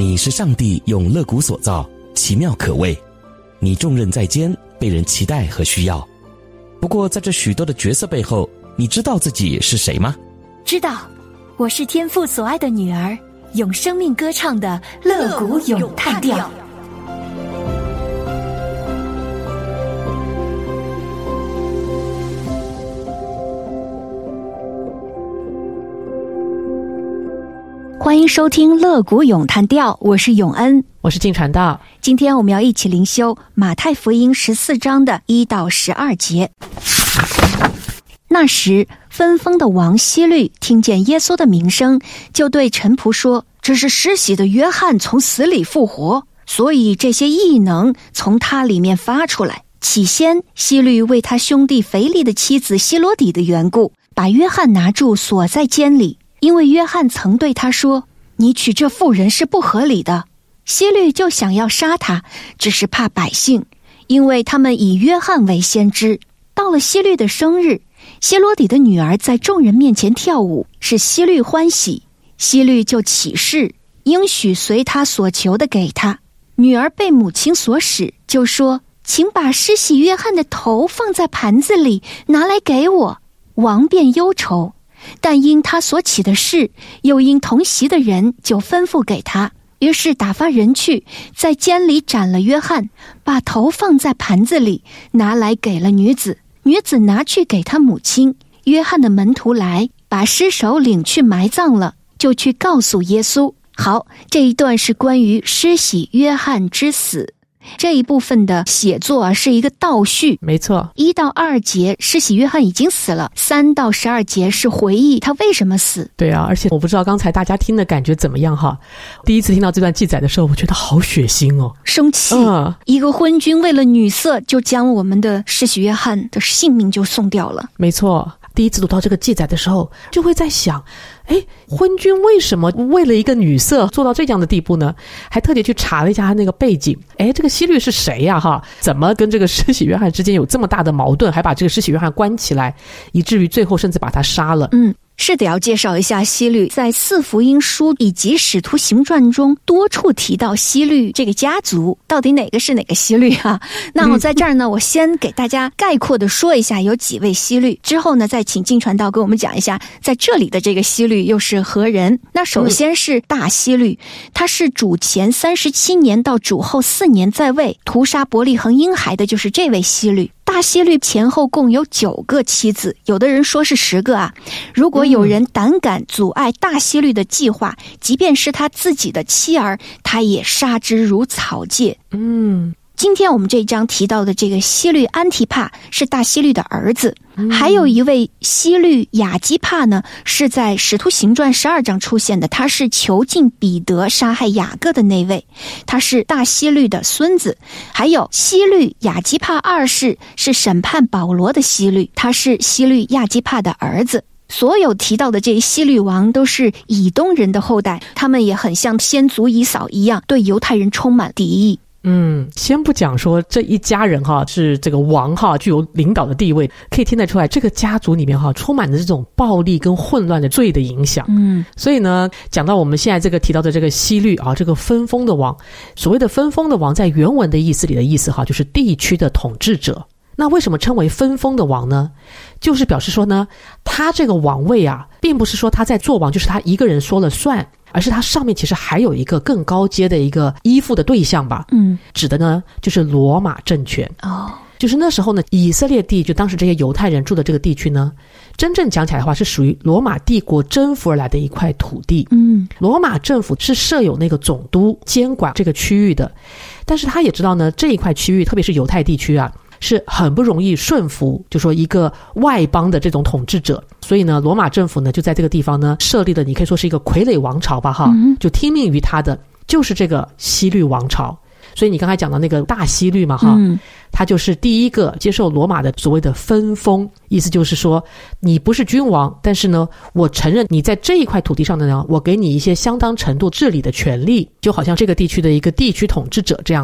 你是上帝用肋骨所造，奇妙可畏，你重任在肩，被人期待和需要。不过在这许多的角色背后，你知道自己是谁吗？ 知道，我是天父所爱的女儿，用生命歌唱的肋骨咏叹调。欢迎收听肋骨咏叹调，我是永恩， 我是静传道。 今天我们要一起灵修马太福音14章的1到12节。那时，分封的王希律听见耶稣的名声，就对臣仆说：“这是施洗的约翰从死里复活，所以这些异能从他里面发出来。”起先，希律为他兄弟腓力的妻子希罗底的缘故，把约翰拿住锁在监里，因为约翰曾对他说：“你娶这妇人是不合理的。”希律就想要杀他，只是怕百姓，因为他们以约翰为先知。到了希律的生日，希罗底的女儿在众人面前跳舞，使希律欢喜。希律就起誓，应许随他所求的给他。女儿被母亲所使，就说：“请把施洗约翰的头放在盘子里，拿来给我。”王便忧愁，但因他所起的事，又因同席的人，就吩咐给他。于是打发人去，在监里斩了约翰，把头放在盘子里，拿来给了女子。女子拿去给他母亲。约翰的门徒来，把尸首领去埋葬了，就去告诉耶稣。好，这一段是关于施洗约翰之死。这一部分的写作是一个倒叙， 没错。 1到2节施洗约翰已经死了，3到12节是回忆他为什么死。 对啊，而且我不知道刚才大家听的感觉怎么样哈。第一次听到这段记载的时候，我觉得好血腥哦， 生气。一个昏君为了女色，就将我们的施洗约翰的性命就送掉了。 没错。第一次读到这个记载的时候，就会在想，昏君为什么为了一个女色做到这样的地步呢？还特地去查了一下他那个背景，这个希律是谁呀？怎么跟这个施洗约翰之间有这么大的矛盾，还把这个施洗约翰关起来，以至于最后甚至把他杀了。 是得要介绍一下希律，在4福音书以及使徒行传中多处提到希律这个家族，到底哪个是哪个希律啊？那我在这儿呢，我先给大家概括的说一下有几位希律，之后呢再请静传道给我们讲一下在这里的这个希律又是何人。那首先是大希律，他是主前37年到主后4年在位，屠杀伯利恒婴孩的就是这位希律。大希律前后共有9个妻子，有的人说是10个啊。如果有人胆敢阻碍大希律的计划，即便是他自己的妻儿，他也杀之如草芥。今天我们这一章提到的这个希律安提帕是大希律的儿子，还有一位希律亚基帕呢，是在使徒行传12章出现的，他是囚禁彼得杀害雅各的那位，他是大希律的孙子。还有希律亚基帕二世是审判保罗的希律，他是希律亚基帕的儿子。所有提到的这些希律王都是以东人的后代，他们也很像先祖以扫一样，对犹太人充满敌意。 先不讲说这一家人是这个王具有领导的地位，可以听得出来这个家族里面充满着这种暴力跟混乱的罪的影响。所以呢，讲到我们现在这个提到的这个希律这个分封的王，所谓的分封的王在原文的意思里的意思就是地区的统治者。那为什么称为分封的王呢？就是表示说呢，他这个王位并不是说他在做王就是他一个人说了算，而是他上面其实还有一个更高阶的一个依附的对象吧。指的呢就是罗马政权。就是那时候呢，以色列地就当时这些犹太人住的这个地区呢，真正讲起来的话是属于罗马帝国征服而来的一块土地。罗马政府是设有那个总督监管这个区域的，但是他也知道呢，这一块区域特别是犹太地区是很不容易顺服，就说一个外邦的这种统治者，所以呢，罗马政府呢就在这个地方呢设立了，你可以说是一个傀儡王朝吧就听命于他的就是这个希律王朝。所以你刚才讲到那个大希律嘛他就是第一个接受罗马的所谓的分封，意思就是说你不是君王，但是呢我承认你在这一块土地上的呢，我给你一些相当程度治理的权利，就好像这个地区的一个地区统治者这样子。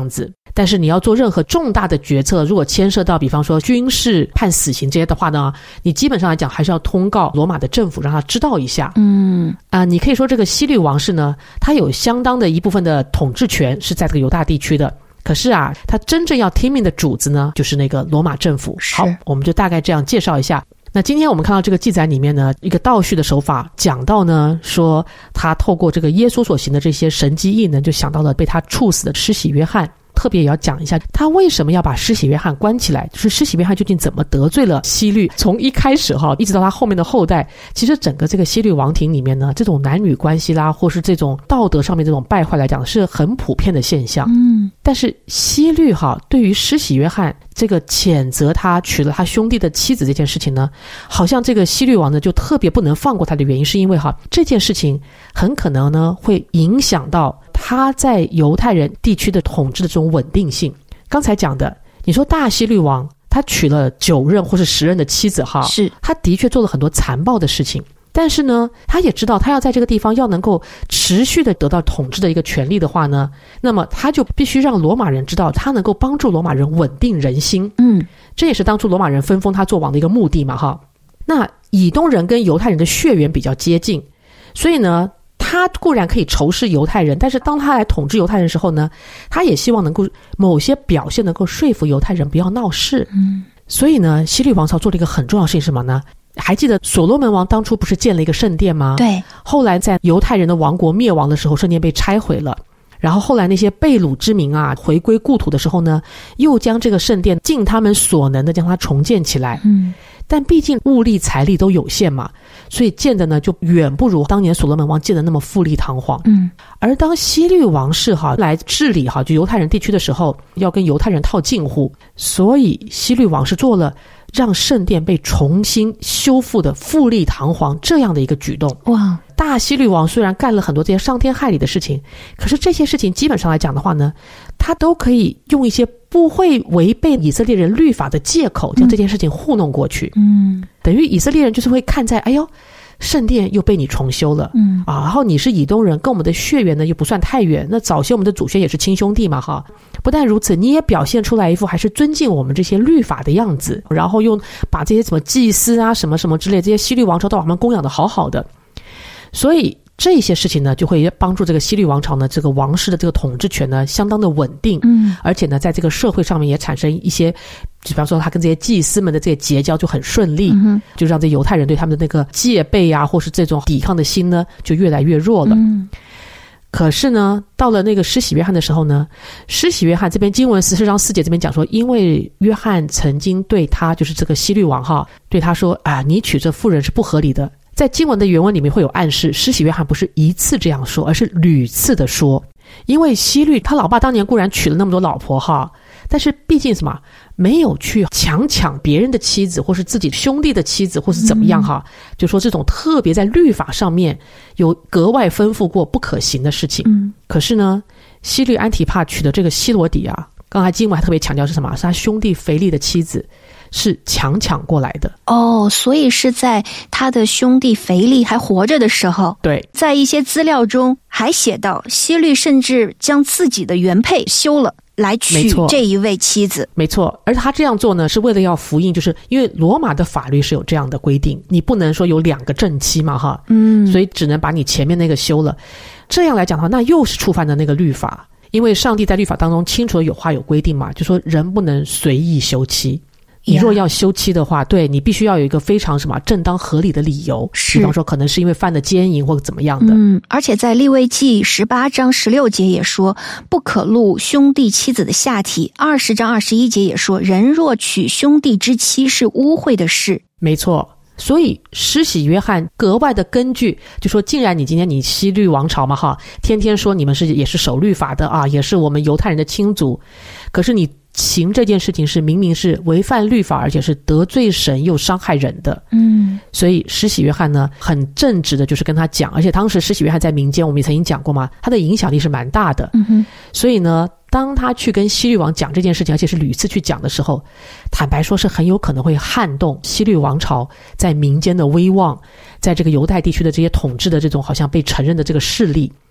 但是你要做任何重大的决策，如果牵涉到比方说军事判死刑这些的话呢，你基本上来讲还是要通告罗马的政府，让他知道一下。你可以说这个希律王室呢，他有相当的一部分的统治权是在这个犹大地区的，可是啊，他真正要听命的主子呢，就是那个罗马政府。好，我们就大概这样介绍一下。那今天我们看到这个记载里面呢，一个倒叙的手法讲到呢，说他透过这个耶稣所行的这些神迹异能，就想到了被他处死的施洗约翰。特别也要讲一下他为什么要把施洗约翰关起来，就是施洗约翰究竟怎么得罪了希律。从一开始一直到他后面的后代，其实整个这个希律王庭里面呢，这种男女关系啦，或是这种道德上面这种败坏来讲是很普遍的现象。但是希律对于施洗约翰这个谴责他娶了他兄弟的妻子这件事情呢，好像这个希律王呢就特别不能放过他的原因，是因为这件事情很可能呢会影响到他在犹太人地区的统治的这种稳定性。刚才讲的，你说大希律王他娶了9任或是10任的妻子是他的确做了很多残暴的事情，但是呢他也知道他要在这个地方要能够持续的得到统治的一个权利的话呢，那么他就必须让罗马人知道他能够帮助罗马人稳定人心。这也是当初罗马人分封他做王的一个目的嘛。那以东人跟犹太人的血缘比较接近，所以呢他固然可以仇视犹太人，但是当他来统治犹太人的时候呢，他也希望能够某些表现能够说服犹太人不要闹事。所以呢希律王朝做了一个很重要的事情是什么呢？还记得所罗门王当初不是建了一个圣殿吗？ 对。 后来在犹太人的王国灭亡的时候，圣殿被拆毁了，然后后来那些被掳之民回归故土的时候呢，又将这个圣殿尽他们所能的将它重建起来。但毕竟物力财力都有限嘛，所以建的呢就远不如当年所罗门王建的那么富丽堂皇。而当希律王室来治理就犹太人地区的时候，要跟犹太人套近乎，所以希律王室做了让圣殿被重新修复的富丽堂皇这样的一个举动。 哇！ 大希律王虽然干了很多这些伤天害理的事情，可是这些事情基本上来讲的话呢，他都可以用一些不会违背以色列人律法的借口将这件事情糊弄过去。等于以色列人就是会看在圣殿又被你重修了，然后你是以东人，跟我们的血缘呢又不算太远，那早些我们的祖先也是亲兄弟嘛不但如此，你也表现出来一副还是尊敬我们这些律法的样子，然后又把这些什么祭司啊什么什么之类这些希律王朝都把他们供养的好好的。所以这些事情呢就会帮助这个希律王朝呢这个王室的这个统治权呢相当的稳定。而且呢在这个社会上面也产生一些，比方说他跟这些祭司们的这些结交就很顺利，就让这犹太人对他们的那个戒备或是这种抵抗的心呢就越来越弱了。可是呢到了那个施洗约翰的时候呢，施洗约翰这边经文14章4节这边讲说，因为约翰曾经对他就是这个希律王对他说你娶这妇人是不合理的。在经文的原文里面会有暗示，施洗约翰不是一次这样说，而是屡次的说。因为希律他老爸当年固然娶了那么多老婆但是毕竟没有去抢别人的妻子，或是自己兄弟的妻子，或是怎么样就说这种特别在律法上面有格外吩咐过不可行的事情。可是呢希律安提帕娶的这个希罗底刚才经文还特别强调是什么？是他兄弟腓力的妻子，是抢过来的。 所以是在他的兄弟腓力还活着的时候。 对， 在一些资料中还写到，希律甚至将自己的原配休了来娶这一位妻子。 没错，而他这样做呢是为了要符应，就是因为罗马的法律是有这样的规定，你不能说有2个正妻嘛所以只能把你前面那个休了。这样来讲的话，那又是触犯了那个律法，因为上帝在律法当中清楚的有话有规定嘛，就说人不能随意休妻。你若要休妻的话，对，你必须要有一个非常正当合理的理由，比方说可能是因为犯了奸淫或者怎么样的。 而且在利未记18章16节也说，不可露兄弟妻子的下体。20章21节也说，人若娶兄弟之妻是污秽的事。 没错，所以施洗约翰格外的根据就说，既然你今天你希律王朝嘛天天说你们也是守律法的也是我们犹太人的亲族，可是你行这件事情是明明是违反律法，而且是得罪神又伤害人的。所以施洗约翰呢很正直的就是跟他讲，而且当时施洗约翰在民间我们也曾经讲过嘛，他的影响力是蛮大的。所以呢当他去跟希律王讲这件事情，而且是屡次去讲的时候，坦白说是很有可能会撼动希律王朝在民间的威望，在这个犹太地区的这些统治的这种好像被承认的这个势力。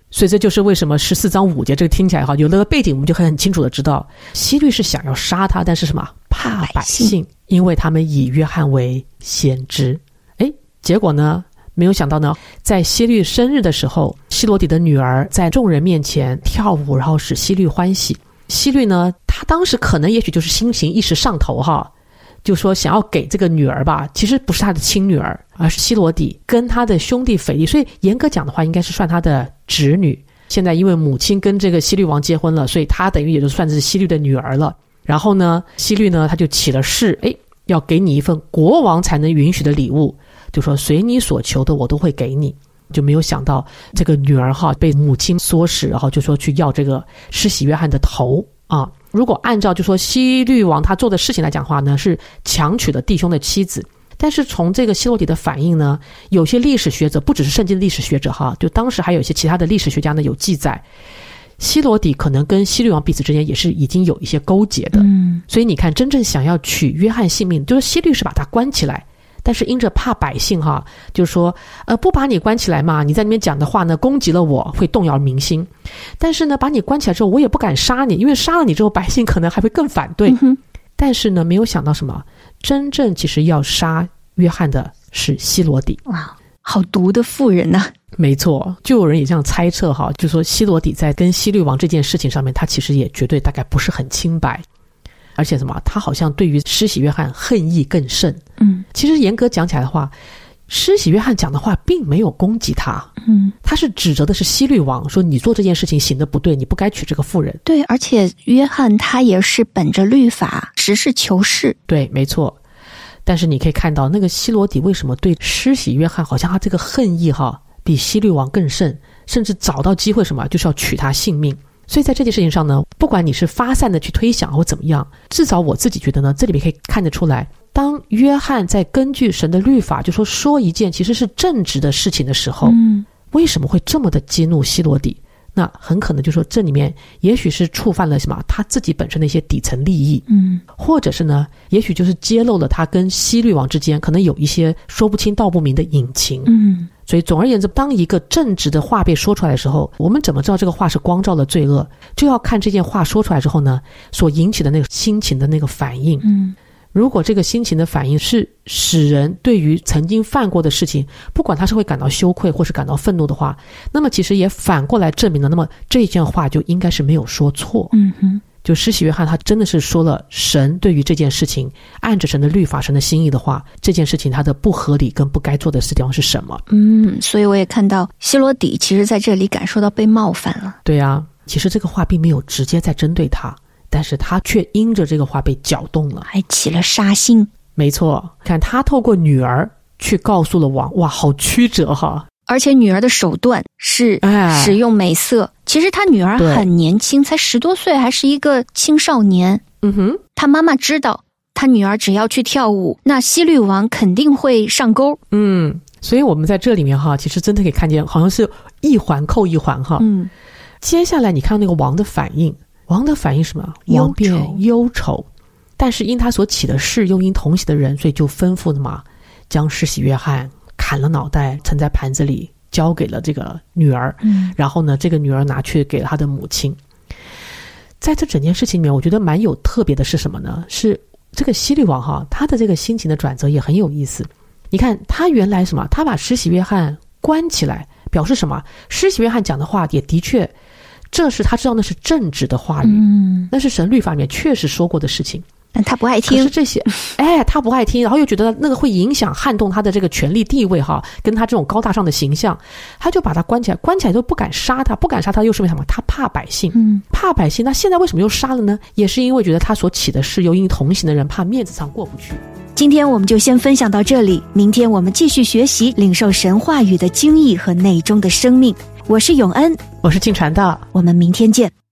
所以这就是为什么14章5节这个听起来有了个背景，我们就很清楚的知道希律是想要杀他，但是什么怕百姓，因为他们以约翰为先知。结果呢，没有想到呢，在希律生日的时候，希罗底的女儿在众人面前跳舞，然后使希律欢喜。希律呢，他当时可能也许就是心情一时上头就说想要给这个女儿吧，其实不是他的亲女儿，而是希罗底跟他的兄弟腓力，所以严格讲的话应该是算他的侄女。现在因为母亲跟这个希律王结婚了，所以他等于也就算是希律的女儿了。然后呢，希律呢他就起了誓，要给你一份国王才能允许的礼物，就说随你所求的我都会给你。就没有想到这个女儿被母亲唆使，然后就说去要这个施洗约翰的头如果按照就说希律王他做的事情来讲的话呢，是强娶了弟兄的妻子。但是从这个希罗底的反应呢，有些历史学者，不只是圣经的历史学者就当时还有一些其他的历史学家呢有记载，希罗底可能跟希律王彼此之间也是已经有一些勾结的。所以你看，真正想要取约翰性命，就是希律是把他关起来，但是因着怕百姓就是说不把你关起来嘛，你在那边讲的话呢攻击了我，会动摇民心。但是呢把你关起来之后，我也不敢杀你，因为杀了你之后百姓可能还会更反对。但是呢没有想到什么，真正其实要杀约翰的是希罗底。 哇，好毒的妇人啊。 没错，就有人也这样猜测就说希罗底在跟希律王这件事情上面，他其实也绝对大概不是很清白，而且什么，他好像对于施洗约翰恨意更甚。其实严格讲起来的话，施洗约翰讲的话并没有攻击他，他是指责的是希律王，说你做这件事情行得不对，你不该娶这个妇人。 对，而且约翰他也是本着律法实事求是。 对，没错。但是你可以看到那个希罗底为什么对施洗约翰好像他这个恨意比希律王更甚，甚至找到机会什么就是要取他性命。所以在这件事情上呢，不管你是发散的去推想或怎么样，至少我自己觉得呢，这里面可以看得出来，当约翰在根据神的律法就说一件其实是正直的事情的时候，为什么会这么的激怒希罗底？那很可能就说这里面也许是触犯了什么他自己本身的一些底层利益，或者是呢也许就是揭露了他跟希律王之间可能有一些说不清道不明的隐情。所以总而言之，当一个正直的话被说出来的时候，我们怎么知道这个话是光照了罪恶，就要看这件话说出来之后呢所引起的那个心情的那个反应。如果这个心情的反应是使人对于曾经犯过的事情，不管他是会感到羞愧或是感到愤怒的话，那么其实也反过来证明了，那么这件话就应该是没有说错。就施洗约翰他真的是说了神对于这件事情按着神的律法神的心意的话，这件事情他的不合理跟不该做的地方是什么。 所以我也看到希罗底其实在这里感受到被冒犯了。 对啊，其实这个话并没有直接在针对他，但是他却因着这个话被搅动了， 还起了杀心。 没错，看他透过女儿去告诉了王，哇，好曲折而且女儿的手段是使用美色。其实他女儿很年轻，才10多岁，还是一个青少年。他妈妈知道他女儿只要去跳舞，那希律王肯定会上钩。 所以我们在这里面其实真的可以看见好像是一环扣一环接下来你看到那个王的反应，王的反应什么？王便忧愁，但是因他所起的誓，又因同席的人，所以就吩咐的嘛，将施洗约翰砍了脑袋，盛在盘子里，交给了这个女儿。然后呢，这个女儿拿去给了他的母亲。在这整件事情里面，我觉得蛮有特别的是什么呢？是这个希律王他的这个心情的转折也很有意思。你看他原来什么？他把施洗约翰关起来，表示什么？施洗约翰讲的话也的确，这是他知道那是正直的话语，那是神律法里面确实说过的事情。 但他不爱听， 可是这些他不爱听，然后又觉得那个会影响撼动他的这个权力地位跟他这种高大上的形象，他就把他关起来，关起来就不敢杀他，不敢杀他又是为什么？他怕百姓，怕百姓。那现在为什么又杀了呢？也是因为觉得他所起的誓，又因同行的人怕面子上过不去。 今天我们就先分享到这里，明天我们继续学习领受神话语的精义和内中的生命。我是永恩， 我是静传道， 我们明天见。